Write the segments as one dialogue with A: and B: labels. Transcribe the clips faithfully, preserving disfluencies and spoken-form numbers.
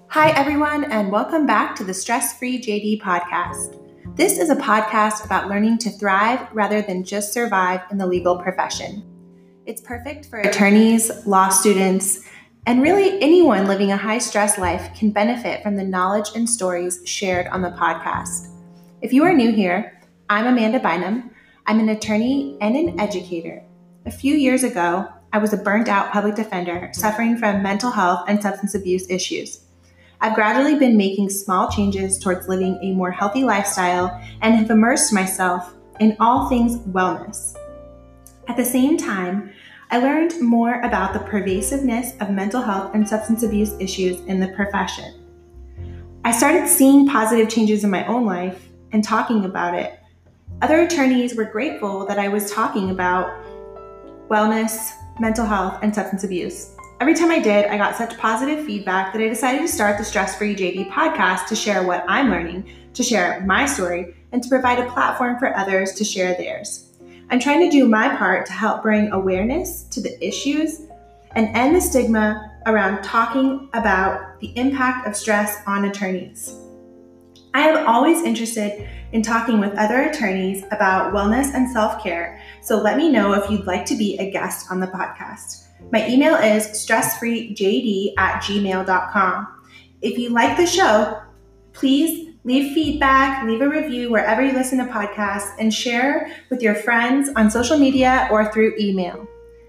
A: Hi, everyone, and welcome back to the Stress-Free J D podcast. This is a podcast about learning to thrive rather than just survive in the legal profession. It's perfect for attorneys, law students, and really anyone living a high-stress life can benefit from the knowledge and stories shared on the podcast. If you are new here, I'm Amanda Bynum. I'm an attorney and an educator. A few years ago, I was a burnt-out public defender suffering from mental health and substance abuse issues. I've gradually been making small changes towards living a more healthy lifestyle and have immersed myself in all things wellness. At the same time, I learned more about the pervasiveness of mental health and substance abuse issues in the profession. I started seeing positive changes in my own life and talking about it. Other attorneys were grateful that I was talking about wellness, mental health, and substance abuse. Every time I did, I got such positive feedback that I decided to start the Stress-Free J D podcast to share what I'm learning, to share my story, and to provide a platform for others to share theirs. I'm trying to do my part to help bring awareness to the issues and end the stigma around talking about the impact of stress on attorneys. I am always interested in talking with other attorneys about wellness and self-care, so let me know if you'd like to be a guest on the podcast. My email is stressfreejd at gmail dot com. If you like the show, please leave feedback, leave a review wherever you listen to podcasts, and share with your friends on social media or through email.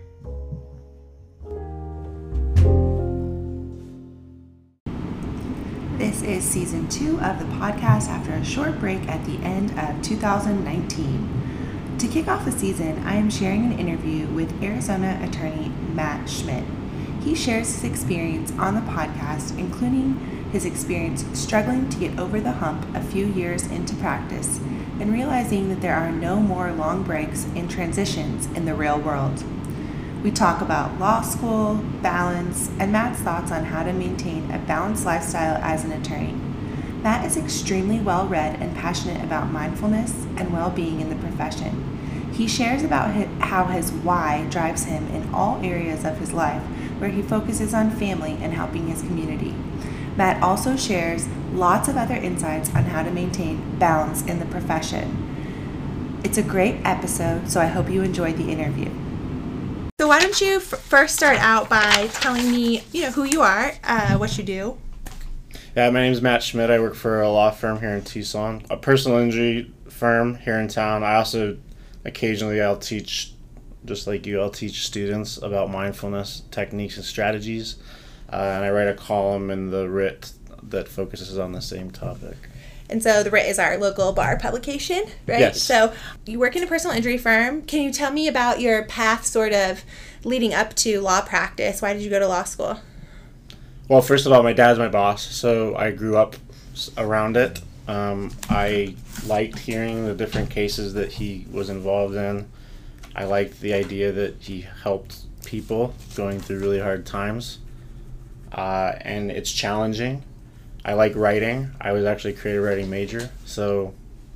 A: This is season two of the podcast after a short break at the end of two thousand nineteen. To kick off the season, I am sharing an interview with Arizona attorney Matt Schmidt. He shares his experience on the podcast, including his experience struggling to get over the hump a few years into practice and realizing that there are no more long breaks and transitions in the real world. We talk about law school, balance, and Matt's thoughts on how to maintain a balanced lifestyle as an attorney. Matt is extremely well-read and passionate about mindfulness and well-being in the profession. He shares about his, how his why drives him in all areas of his life, where he focuses on family and helping his community. Matt also shares lots of other insights on how to maintain balance in the profession. It's a great episode, so I hope you enjoyed the interview. So why don't you f- first start out by telling me, you know, who you are, uh, what you do.
B: Yeah, my name is Matt Schmidt. I work for a law firm here in Tucson, a personal injury firm here in town. I also occasionally I'll teach, just like you, I'll teach students about mindfulness techniques and strategies, uh, and I write a column in the Writ that focuses on the same topic.
A: And so the Writ is our local bar publication, right?
B: Yes.
A: So you work in a personal injury firm. Can you tell me about your path sort of leading up to law practice? Why did you go to law school?
B: Well, first of all, my dad's my boss, so I grew up around it. Um, I liked hearing the different cases that he was involved in. I liked the idea that he helped people going through really hard times. Uh, and it's challenging. I like writing. I was actually a creative writing major, so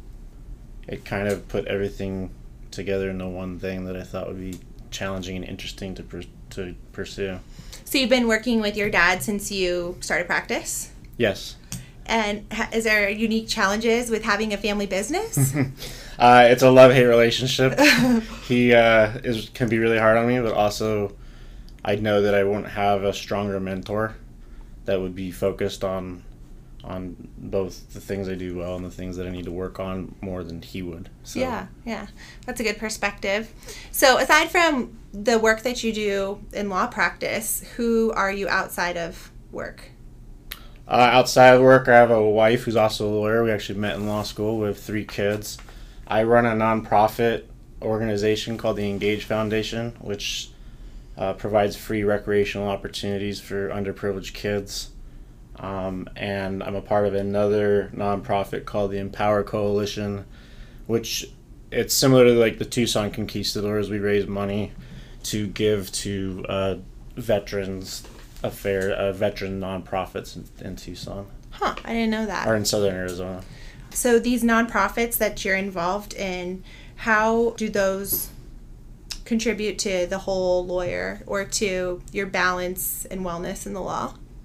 B: it kind of put everything together into one thing that I thought would be challenging and interesting to per- to pursue.
A: So you've been working with your dad since you started practice?
B: Yes.
A: And ha- is there unique challenges with having a family business?
B: uh, it's a love-hate relationship. he uh, is can be really hard on me, but also I know that I won't have a stronger mentor that would be focused on on both the things I do well and the things that I need to work on more than he would. So.
A: Yeah, yeah. That's a good perspective. So aside from the work that you do in law practice, who are you outside of work?
B: Uh, outside of work, I have a wife who's also a lawyer. We actually met in law school. We have three kids. I run a nonprofit organization called the Engage Foundation, which uh, provides free recreational opportunities for underprivileged kids. Um, and I'm a part of another nonprofit called the Empower Coalition, which it's similar to like the Tucson Conquistadors. We raise money to give to uh, veterans affair, uh, veteran nonprofits in, in Tucson.
A: Huh, I didn't know that.
B: Or in southern Arizona.
A: So these nonprofits that you're involved in, how do those contribute to the whole lawyer or to your balance and wellness in the law?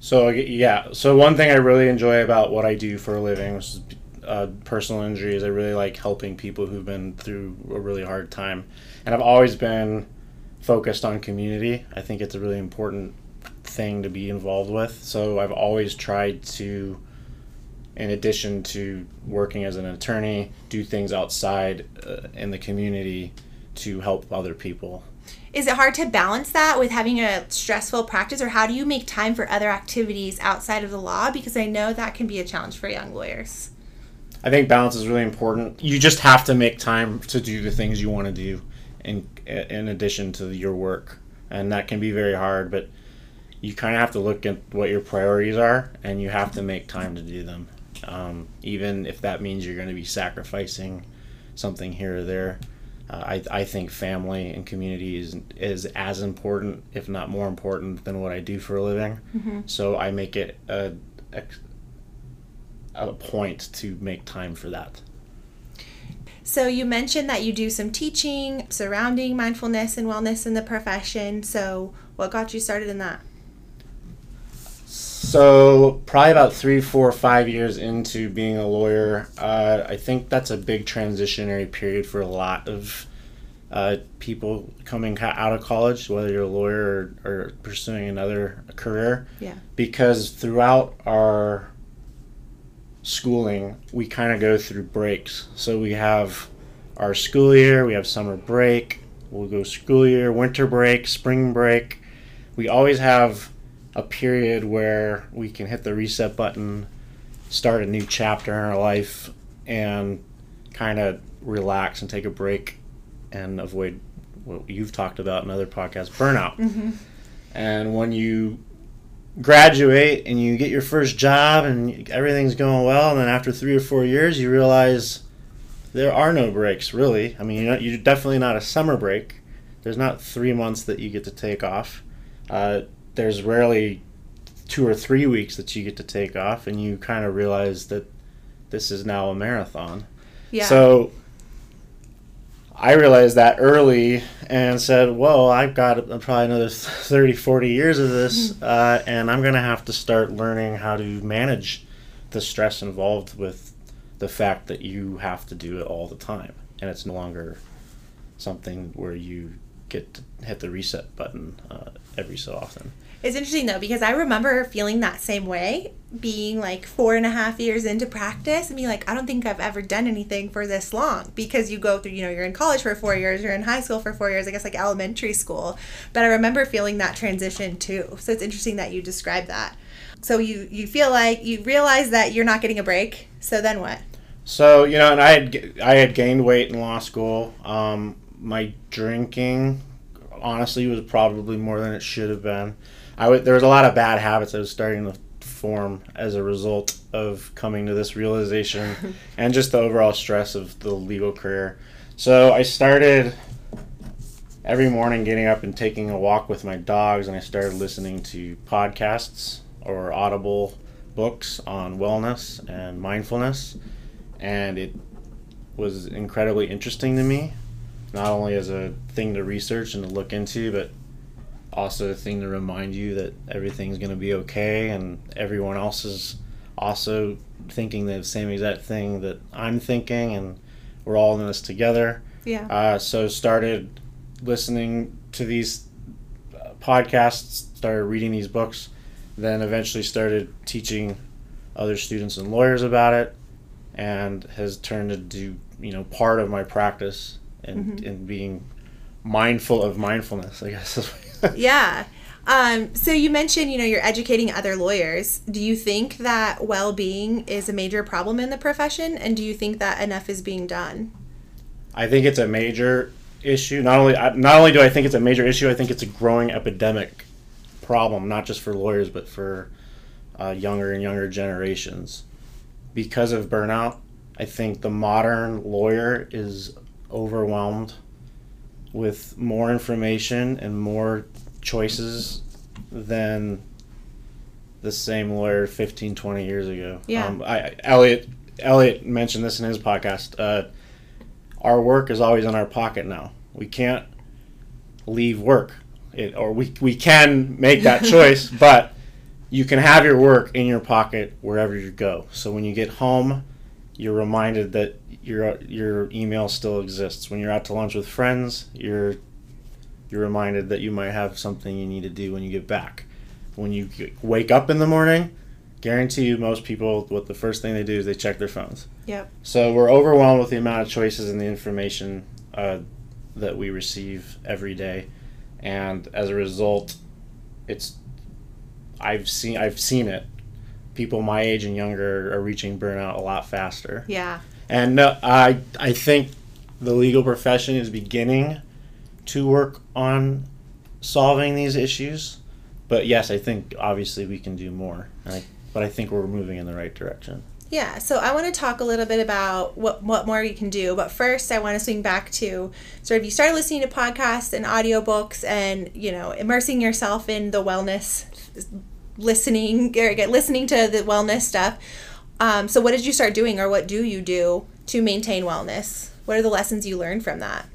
B: So, yeah. So one thing I really enjoy about what I do for a living, which is uh, personal injuries, I really like helping people who've been through a really hard time. And I've always been focused on community. I think it's a really important thing to be involved with. So I've always tried to, in addition to working as an attorney, do things outside uh, in the community to help other people.
A: Is it hard to balance that with having a stressful practice, or how do you make time for other activities outside of the law? Because I know that can be a challenge for young lawyers.
B: I think balance is really important. You just have to make time to do the things you want to do in, in addition to your work. And that can be very hard, but you kind of have to look at what your priorities are, and you have to make time to do them. Um, even if that means you're going to be sacrificing something here or there. Uh, I, I think family and community is, is as important, if not more important, than what I do for a living. Mm-hmm. So I make it a, a, a point to make time for that.
A: So you mentioned that you do some teaching surrounding mindfulness and wellness in the profession. So what got you started in that?
B: So probably about three, four, five years into being a lawyer, uh, I think that's a big transitionary period for a lot of uh, people coming out of college, whether you're a lawyer or, or pursuing another career.
A: Yeah.
B: Because throughout our schooling, we kind of go through breaks. So we have our school year, we have summer break, we'll go school year, winter break, spring break. We always have a period where we can hit the reset button, start a new chapter in our life, and kind of relax and take a break and avoid what you've talked about in other podcasts, burnout. Mm-hmm. And when you graduate and you get your first job and everything's going well, and then after three or four years you realize there are no breaks, really. I mean, you're, not, you're definitely not a summer break. There's not three months that you get to take off. Uh, there's rarely two or three weeks that you get to take off, and you kind of realize that this is now a marathon.
A: Yeah.
B: So I realized that early and said, well, I've got probably another thirty, forty years of this, uh, and I'm going to have to start learning how to manage the stress involved with the fact that you have to do it all the time. And it's no longer something where you get to hit the reset button uh, every so often.
A: It's interesting, though, because I remember feeling that same way, being like four and a half years into practice and being like, I don't think I've ever done anything for this long, because you go through, you know, you're in college for four years, you're in high school for four years, I guess like elementary school. But I remember feeling that transition too. So it's interesting that you described that. So you, you feel like you realize that you're not getting a break. So then what?
B: So, you know, and I had, I had gained weight in law school. Um, my drinking, honestly, was probably more than it should have been. I w- there was a lot of bad habits I was starting to form as a result of coming to this realization and just the overall stress of the legal career. So I started every morning getting up and taking a walk with my dogs, and I started listening to podcasts or Audible books on wellness and mindfulness, and it was incredibly interesting to me, not only as a thing to research and to look into, but also a thing to remind you that everything's going to be okay, and everyone else is also thinking the same exact thing that I'm thinking, and we're all in this together.
A: Yeah.
B: Uh, so started listening to these podcasts, started reading these books, then eventually started teaching other students and lawyers about it, and has turned into, you know, part of my practice and, mm-hmm. and being mindful of mindfulness, I guess.
A: Yeah. Um, so you mentioned, you know, you're educating other lawyers. Do you think that well-being is a major problem in the profession? And do you think that enough is being done?
B: I think it's a major issue. Not only not only do I think it's a major issue, I think it's a growing epidemic problem, not just for lawyers, but for uh, younger and younger generations. Because of burnout, I think the modern lawyer is overwhelmed with more information and more choices than the same lawyer fifteen, twenty years ago.
A: Yeah.
B: Um, I, Elliot, Elliot mentioned this in his podcast. Uh, our work is always in our pocket now. We can't leave work. It, or we, we can make that choice, but you can have your work in your pocket wherever you go. So when you get home, you're reminded that your your email still exists. When you're out to lunch with friends, you're you're reminded that you might have something you need to do when you get back. When you wake up in the morning, guarantee you most people, what the first thing they do is they check their phones.
A: Yep.
B: So we're overwhelmed with the amount of choices and the information uh, that we receive every day, and as a result, it's I've seen I've seen it. People my age and younger are reaching burnout a lot faster.
A: Yeah.
B: And uh, I I think the legal profession is beginning to work on solving these issues. But yes, I think obviously we can do more. I, but I think we're moving in the right direction.
A: Yeah, so I want to talk a little bit about what what more you can do. But first, I want to swing back to sort of you started listening to podcasts and audiobooks and, you know, immersing yourself in the wellness, listening, or listening to the wellness stuff. Um, so what did you start doing, or what do you do to maintain wellness? What are the lessons you learned from that?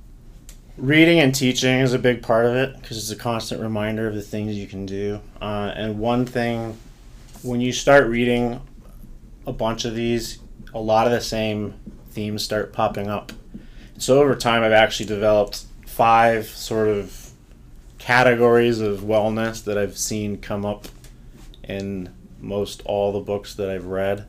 B: Reading and teaching is a big part of it because it's a constant reminder of the things you can do. Uh, and one thing, when you start reading a bunch of these, a lot of the same themes start popping up. So over time, I've actually developed five sort of categories of wellness that I've seen come up in most all the books that I've read.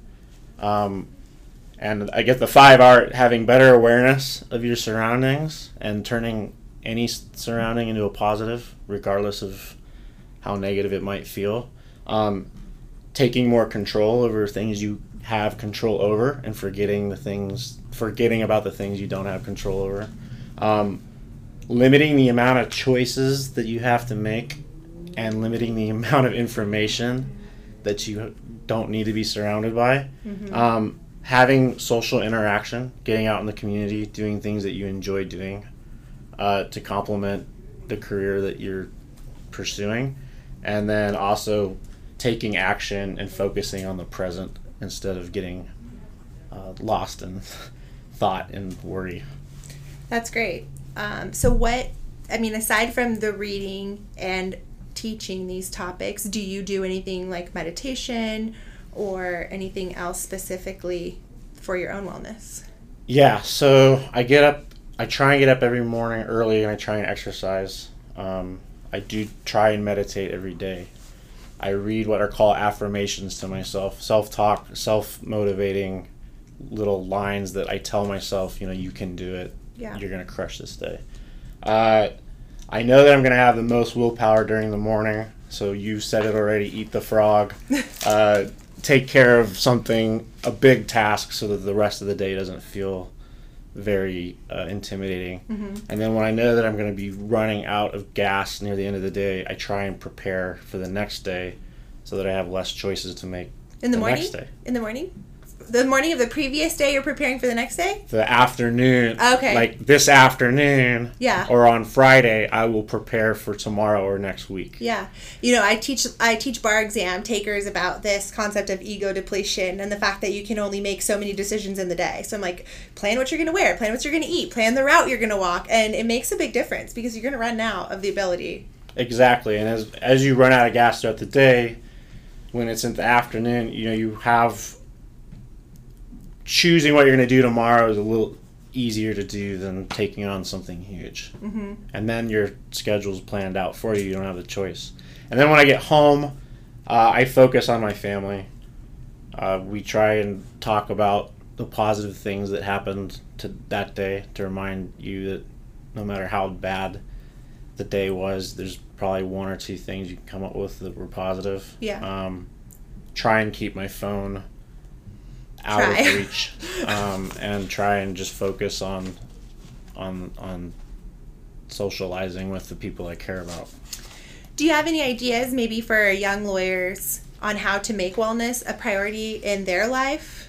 B: Um, and I get the five are having better awareness of your surroundings and turning any surrounding into a positive, regardless of how negative it might feel. Um, taking more control over things you have control over and forgetting the things, forgetting about the things you don't have control over. Um, limiting the amount of choices that you have to make and limiting the amount of information that you don't need to be surrounded by. Mm-hmm. Um, having social interaction, getting out in the community, doing things that you enjoy doing uh, to complement the career that you're pursuing. And then also taking action and focusing on the present instead of getting uh, lost in thought and worry.
A: That's great. Um, so what, I mean, aside from the reading and teaching these topics, do you do anything like meditation or anything else specifically for your own wellness?
B: Yeah, so I get up, I try and get up every morning early and I try and exercise. Um, I do try and meditate every day. I read what are called affirmations to myself, self-talk, self-motivating little lines that I tell myself, you know, you can do it. Yeah. You're going to crush this day. Uh, I know that I'm going to have the most willpower during the morning, so you said it already, eat the frog. uh, take care of something, a big task, so that the rest of the day doesn't feel very uh, intimidating. Mm-hmm. And then when I know that I'm going to be running out of gas near the end of the day, I try and prepare for the next day so that I have less choices to make
A: in the, the morning?
B: next day.
A: In the morning? The morning of the previous day, you're preparing for the next day?
B: The afternoon.
A: Okay.
B: Like this afternoon.
A: Yeah.
B: Or on Friday, I will prepare for tomorrow or next week.
A: Yeah. You know, I teach I teach bar exam takers about this concept of ego depletion and the fact that you can only make so many decisions in the day. So I'm like, plan what you're going to wear, plan what you're going to eat, plan the route you're going to walk. And it makes a big difference because you're going to run out of the ability.
B: Exactly. And as as you run out of gas throughout the day, when it's in the afternoon, you know, you have... choosing what you're going to do tomorrow is a little easier to do than taking on something huge. Mm-hmm. And then your schedule's planned out for you. You don't have the choice. And then when I get home, uh, I focus on my family. Uh, we try and talk about the positive things that happened to that day to remind you that no matter how bad the day was, there's probably one or two things you can come up with that were positive.
A: Yeah.
B: Um, try and keep my phone out
A: try.
B: of reach, um, and try and just focus on on on socializing with the people I care about.
A: Do you have any ideas maybe for young lawyers on how to make wellness a priority in their life?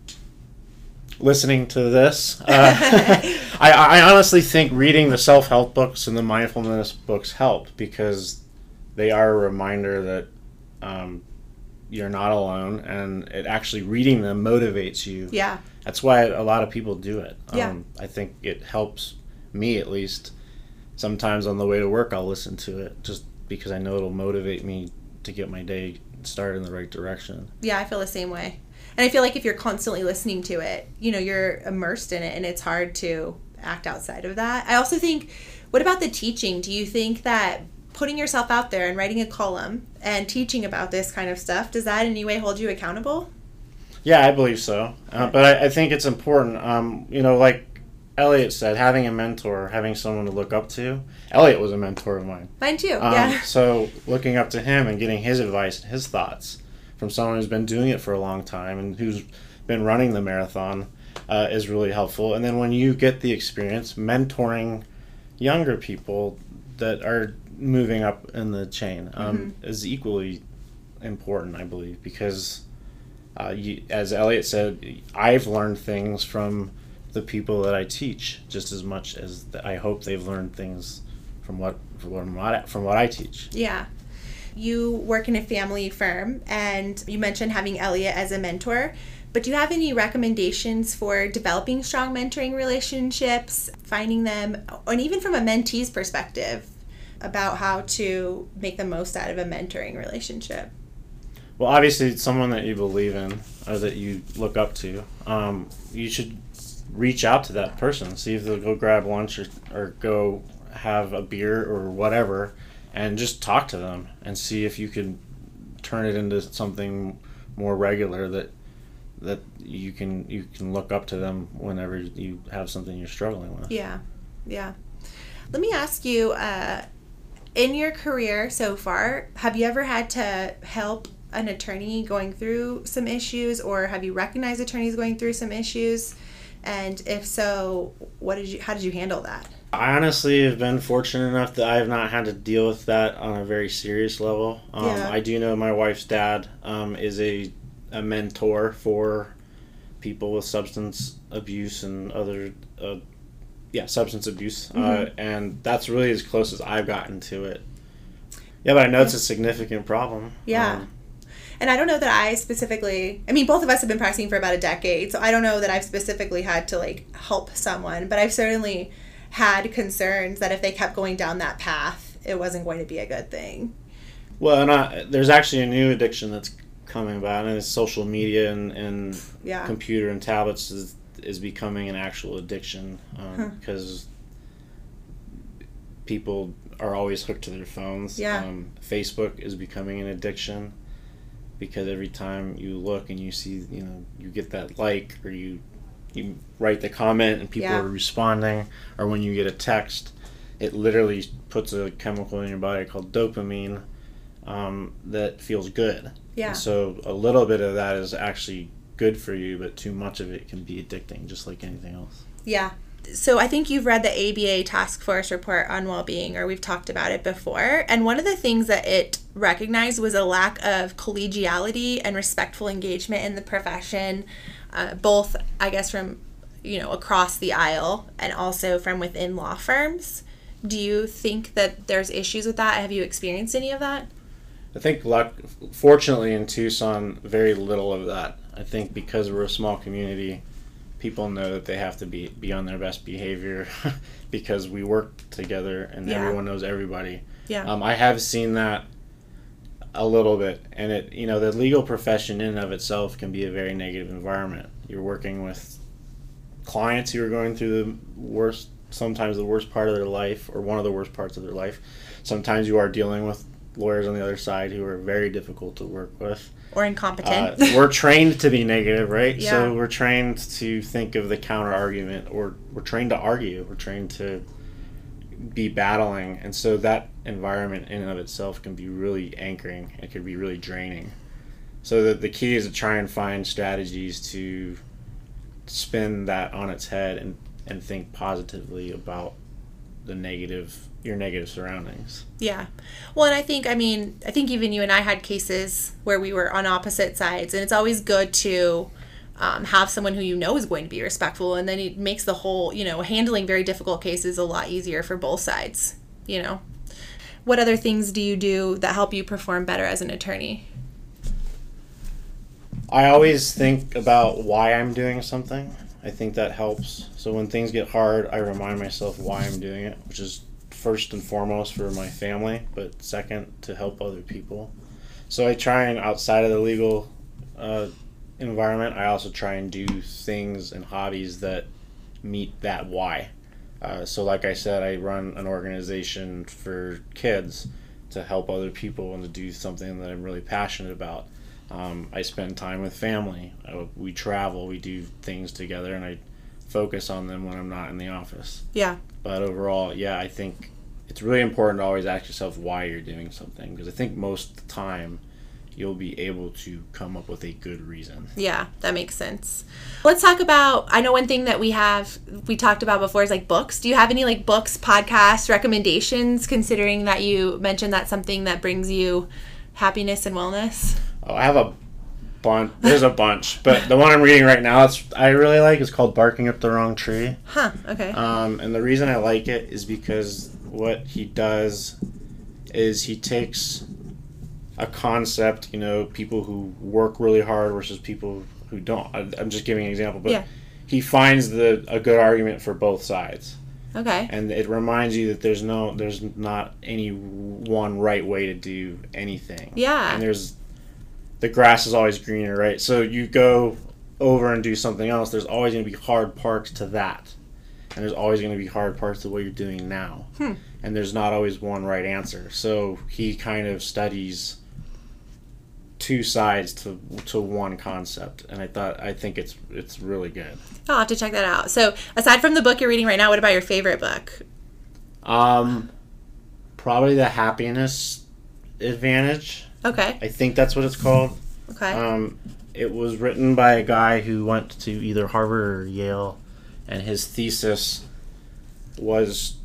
B: Listening to this, uh, I, I honestly think reading the self-help books and the mindfulness books helped because they are a reminder that um, you're not alone, and it actually reading them motivates you.
A: Yeah.
B: That's why a lot of people do it.
A: Yeah.
B: Um, I think it helps me at least. Sometimes on the way to work I'll listen to it just because I know it'll motivate me to get my day started in the right direction.
A: Yeah, I feel the same way. And I feel like if you're constantly listening to it, you know, you're immersed in it and it's hard to act outside of that. I also think, what about the teaching? Do you think that putting yourself out there and writing a column and teaching about this kind of stuff, does that in any way hold you accountable?
B: Yeah, I believe so. Uh, but I, I think it's important, um, you know, like Elliot said, having a mentor, having someone to look up to. Elliot was a mentor of mine.
A: Mine too,
B: um,
A: yeah.
B: So looking up to him and getting his advice and his thoughts from someone who's been doing it for a long time and who's been running the marathon uh, is really helpful. And then when you get the experience, mentoring younger people that are moving up in the chain um, mm-hmm. is equally important, I believe, because uh, you, as Elliot said, I've learned things from the people that I teach just as much as the, I hope they've learned things from what from what from what I teach.
A: Yeah. You work in a family firm, and you mentioned having Elliot as a mentor, but do you have any recommendations for developing strong mentoring relationships, finding them, and even from a mentee's perspective, about how to make the most out of a mentoring relationship?
B: Well, obviously, it's someone that you believe in or that you look up to. Um, you should reach out to that person, see if they'll go grab lunch or, or go have a beer or whatever, and just talk to them and see if you can turn it into something more regular that that you can you can look up to them whenever you have something you're struggling with.
A: Yeah, yeah. Let me ask you, uh, in your career so far, have you ever had to help an attorney going through some issues, or have you recognized attorneys going through some issues? And if so, what did you? How did you handle that?
B: I honestly have been fortunate enough that I have not had to deal with that on a very serious level. Um,
A: yeah.
B: I do know my wife's dad um, is a, a mentor for people with substance abuse and other, uh, yeah, substance abuse. Mm-hmm. Uh, and that's really as close as I've gotten to it. Yeah, but I know yeah. it's a significant problem.
A: Yeah. Um, And I don't know that I specifically, I mean, both of us have been practicing for about a decade, so I don't know that I've specifically had to, like, help someone, but I've certainly had concerns that if they kept going down that path, it wasn't going to be a good thing.
B: Well, and I, there's actually a new addiction that's coming about, and it's social media and, and
A: yeah.
B: computer and tablets is, is becoming an actual addiction um,
A: huh.
B: because people are always hooked to their phones.
A: Yeah.
B: Um, Facebook is becoming an addiction. Because every time you look and you see, you know, you get that like, or you you write the comment and people
A: yeah.
B: are responding, or when you get a text, it literally puts a chemical in your body called dopamine um, that feels good.
A: Yeah.
B: And so a little bit of that is actually good for you, but too much of it can be addicting, just like anything else.
A: Yeah. So I think you've read the A B A Task Force report on well-being, or we've talked about it before. And one of the things that it recognized was a lack of collegiality and respectful engagement in the profession, uh, both, I guess, from, you know, across the aisle and also from within law firms. Do you think that there's issues with that? Have you experienced any of that?
B: I think, luck, fortunately, in Tucson, very little of that. I think because we're a small community, people know that they have to be, be on their best behavior because we work together and yeah. everyone knows everybody.
A: Yeah.
B: Um, I have seen that a little bit, and it, you know, the legal profession in and of itself can be a very negative environment. You're working with clients who are going through the worst, sometimes the worst part of their life, or one of the worst parts of their life. Sometimes you are dealing with lawyers on the other side who are very difficult to work with.
A: Or incompetent.
B: Uh, we're trained to be negative, right?
A: Yeah.
B: So we're trained to think of the counter argument, or we're trained to argue. We're trained to be battling. And so that environment in and of itself can be really anchoring. It can be really draining. So the, the key is to try and find strategies to spin that on its head and, and think positively about the negative, your negative surroundings.
A: Yeah. Well, and I think, I mean, I think even you and I had cases where we were on opposite sides, and it's always good to um, have someone who you know is going to be respectful, and then it makes the whole, you know, handling very difficult cases a lot easier for both sides, you know. What other things do you do that help you perform better as an attorney?
B: I always think about why I'm doing something. I think that helps. So when things get hard, I remind myself why I'm doing it, which is first and foremost for my family, but second to help other people. So I try and, outside of the legal uh, environment, I also try and do things and hobbies that meet that why. Uh, so like I said, I run an organization for kids to help other people and to do something that I'm really passionate about. Um, I spend time with family. Uh, we travel, we do things together, and I focus on them when I'm not in the office.
A: Yeah.
B: But overall, yeah, I think it's really important to always ask yourself why you're doing something, because I think most of the time you'll be able to come up with a good reason.
A: Yeah, that makes sense. Let's talk about, I know one thing that we have, we talked about before is like books. Do you have any like books, podcasts, recommendations, considering that you mentioned that's something that brings you happiness and wellness?
B: Oh, I have a bunch. There's a bunch, but the one I'm reading right now, it's I really like, is called Barking Up the Wrong Tree.
A: Huh, okay.
B: Um, and the reason I like it is because what he does is he takes a concept, you know, people who work really hard versus people who don't. I, I'm just giving an example, but
A: yeah.
B: he finds the a good argument for both sides.
A: Okay.
B: And it reminds you that there's no, there's not any one right way to do anything.
A: Yeah.
B: And there's, the grass is always greener, right? So you go over and do something else, there's always going to be hard parts to that. And there's always going to be hard parts to what you're doing now.
A: Hmm.
B: And there's not always one right answer. So he kind of studies two sides to to one concept, and I thought I think it's it's really good.
A: I'll have to check that out. So aside from the book you're reading right now, what about your favorite book?
B: Um, probably The Happiness Advantage.
A: Okay.
B: I think that's what it's called.
A: Okay.
B: Um, it was written by a guy who went to either Harvard or Yale, and his thesis was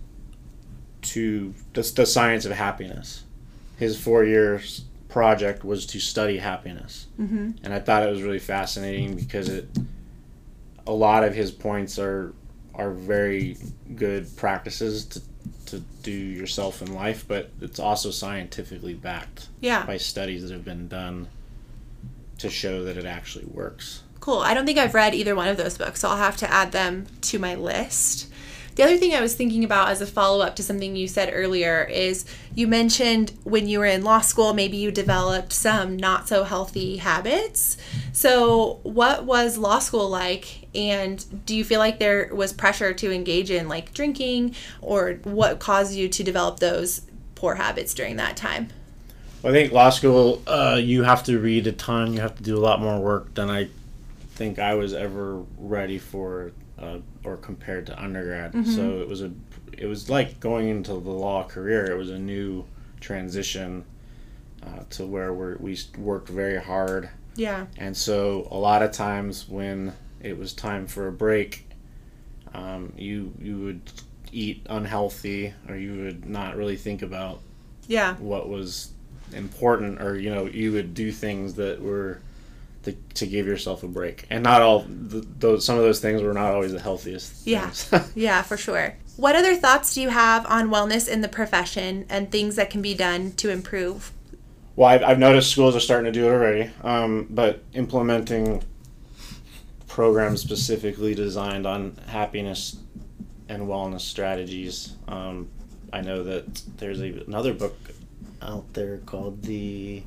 B: to the, the science of happiness. His four years project was to study happiness.
A: Mm-hmm.
B: And I thought it was really fascinating because it a lot of his points are are very good practices to to do yourself in life, but it's also scientifically backed
A: yeah.
B: by studies that have been done to show that it actually works.
A: Cool. I don't think I've read either one of those books, so I'll have to add them to my list. The other thing I was thinking about as a follow-up to something you said earlier is you mentioned when you were in law school, maybe you developed some not so healthy habits. So what was law school like? And do you feel like there was pressure to engage in like drinking, or what caused you to develop those poor habits during that time?
B: Well, I think law school, uh, you have to read a ton. You have to do a lot more work than I think I was ever ready for. Uh, or compared to undergrad. Mm-hmm. So it was a, it was like going into the law career. It was a new transition uh, to where we're, we worked very hard.
A: Yeah.
B: And so a lot of times when it was time for a break, um, you you would eat unhealthy, or you would not really think about
A: yeah
B: what was important, or you know you would do things that were To, to give yourself a break. And not all the, those some of those things were not always the healthiest
A: yeah
B: things.
A: Yeah, for sure. What other thoughts do you have on wellness in the profession and things that can be done to improve?
B: Well, I've, I've noticed schools are starting to do it already, um, but implementing programs specifically designed on happiness and wellness strategies. um, I know that there's a, another book out there called the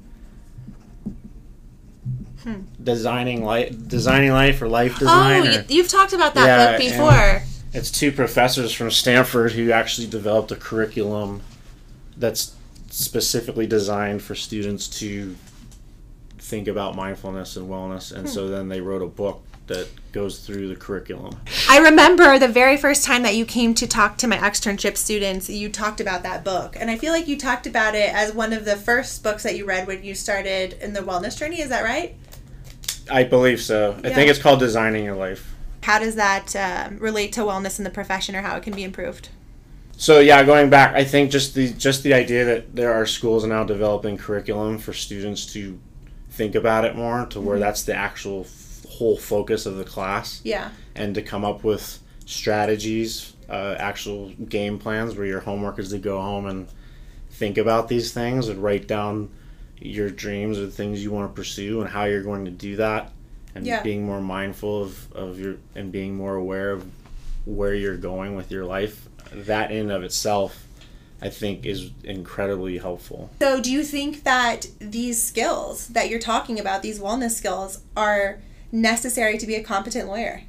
B: Hmm. Designing life, designing life, or life design.
A: Oh,
B: or,
A: you've talked about that
B: yeah,
A: book before.
B: It's two professors from Stanford who actually developed a curriculum that's specifically designed for students to think about mindfulness and wellness, and hmm. so then they wrote a book that goes through the curriculum.
A: I remember the very first time that you came to talk to my externship students, you talked about that book. And I feel like you talked about it as one of the first books that you read when you started in the wellness journey. Is that right?
B: I believe so. I yeah. think it's called Designing Your Life.
A: How does that uh, relate to wellness in the profession, or how it can be improved?
B: So yeah, going back, I think just the just the idea that there are schools now developing curriculum for students to think about it more, to where mm-hmm. that's the actual whole focus of the class.
A: Yeah.
B: And to come up with strategies, uh, actual game plans where your homework is to go home and think about these things and write down your dreams or the things you want to pursue and how you're going to do that, and yeah. being more mindful of, of your and being more aware of where you're going with your life. That in and of itself I think is incredibly helpful.
A: So do you think that these skills that you're talking about, these wellness skills, are necessary to be a competent lawyer?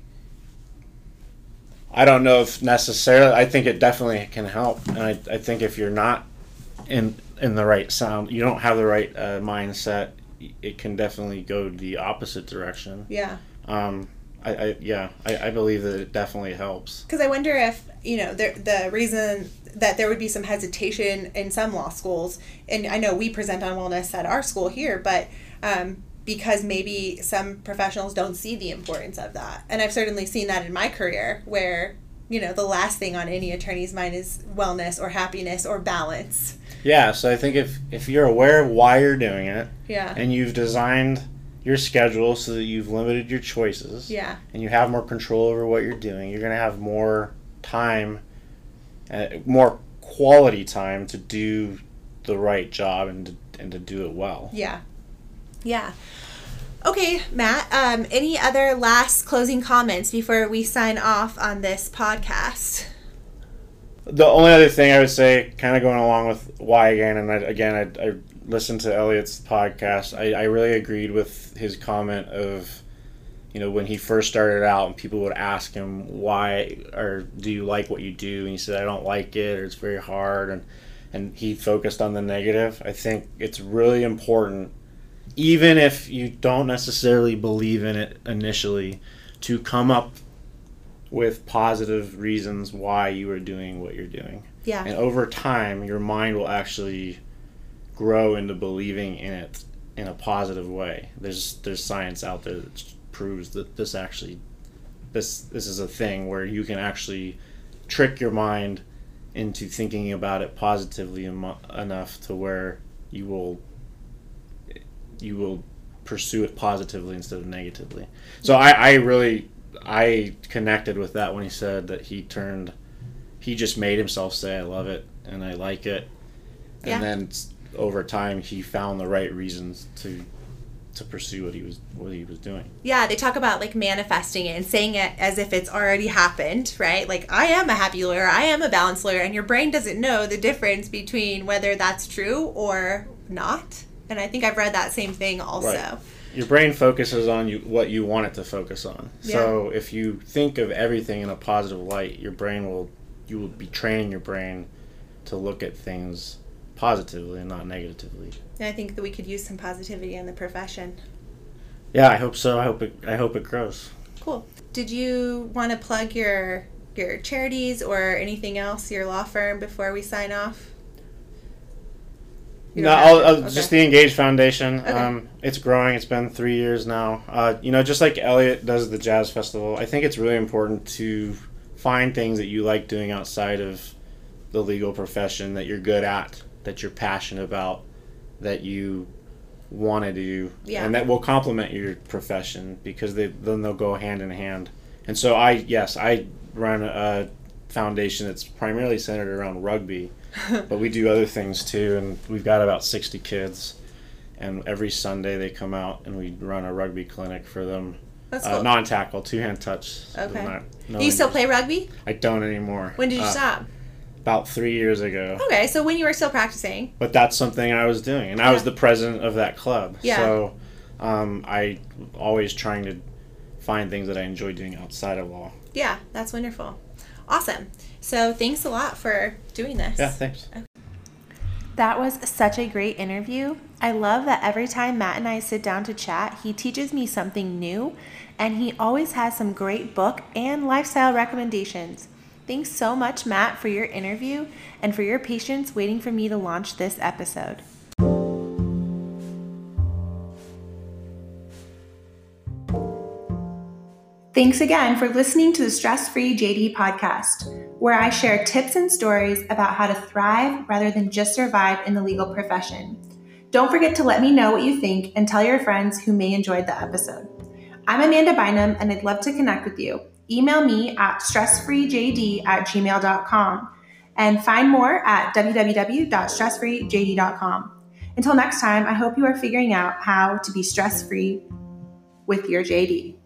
B: I don't know if necessarily. I think it definitely can help. And I, I think if you're not in in the right sound, you don't have the right uh, mindset, it can definitely go the opposite direction.
A: Yeah.
B: Um, I, I yeah, I, I believe that it definitely helps.
A: Because I wonder if, you know, the, the reason that there would be some hesitation in some law schools, and I know we present on wellness at our school here, but um, because maybe some professionals don't see the importance of that. And I've certainly seen that in my career where, you know, the last thing on any attorney's mind is wellness or happiness or balance.
B: Yeah, so I think if, if you're aware of why you're doing it,
A: yeah,
B: and you've designed your schedule so that you've limited your choices,
A: yeah,
B: and you have more control over what you're doing, you're going to have more time, uh, more quality time to do the right job and to, and to do it well.
A: Yeah. Yeah. Okay, Matt, um, any other last closing comments before we sign off on this podcast?
B: The only other thing I would say, kind of going along with why again, and I, again, I, I listened to Elliot's podcast, I, I really agreed with his comment of, you know, when he first started out and people would ask him why, or do you like what you do? And he said, I don't like it, or it's very hard, and, and he focused on the negative. I think it's really important, even if you don't necessarily believe in it initially, to come up with positive reasons why you are doing what you're doing.
A: Yeah.
B: And over time, your mind will actually grow into believing in it in a positive way. There's there's science out there that proves that this actually this this is a thing where you can actually trick your mind into thinking about it positively em- enough to where you will you will pursue it positively instead of negatively. So I, I really I connected with that when he said that he turned he just made himself say I love it and I like it, and
A: yeah.
B: then over time he found the right reasons to to pursue what he was what he was doing.
A: Yeah, they talk about like manifesting it and saying it as if it's already happened, right? Like, I am a happy lawyer, I am a balanced lawyer, and your brain doesn't know the difference between whether that's true or not. And I think I've read that same thing also.
B: Right. Your brain focuses on you what you want it to focus on.
A: Yeah.
B: So if you think of everything in a positive light, your brain will you will be training your brain to look at things positively and not negatively.
A: And I think that we could use some positivity in the profession.
B: Yeah, I hope so. I hope it I hope it grows.
A: Cool. Did you want to plug your your charities or anything else, your law firm, before we sign off? You
B: No,
A: don't
B: I'll,
A: have
B: I'll,
A: to. Okay.
B: just the Engage Foundation.
A: Okay.
B: Um, it's growing. It's been three years now. Uh, you know, just like Elliot does the Jazz Festival, I think it's really important to find things that you like doing outside of the legal profession that you're good at, that you're passionate about, that you want to do,
A: Yeah.
B: and that will complement your profession, because they then they'll go hand in hand. And so I, yes, I run a foundation that's primarily centered around rugby, but we do other things too, and we've got about sixty kids, and every Sunday they come out and we run a rugby clinic for them.
A: That's
B: uh,
A: cool.
B: non-tackle, two-hand touch.
A: Okay.
B: Not, no
A: Do you still
B: injuries.
A: play rugby?
B: I don't anymore.
A: When did you
B: Uh,
A: stop?
B: About three years ago.
A: Okay, so when you were still practicing.
B: But that's something I was doing, and I was
A: Yeah.
B: the president of that club.
A: Yeah.
B: So um, I always trying to find things that I enjoy doing outside of law.
A: Yeah, that's wonderful. Awesome. So thanks a lot for doing this.
B: Yeah, thanks.
A: Okay.
C: That was such a great interview. I love that every time Matt and I sit down to chat, he teaches me something new, and he always has some great book and lifestyle recommendations. Thanks so much, Matt, for your interview and for your patience waiting for me to launch this episode.
A: Thanks again for listening to the Stress Free J D podcast, where I share tips and stories about how to thrive rather than just survive in the legal profession. Don't forget to let me know what you think and tell your friends who may enjoy the episode. I'm Amanda Bynum, and I'd love to connect with you. Email me at stressfreejd at gmail dot com and find more at w w w dot stress free j d dot com. Until next time, I hope you are figuring out how to be stress-free with your J D.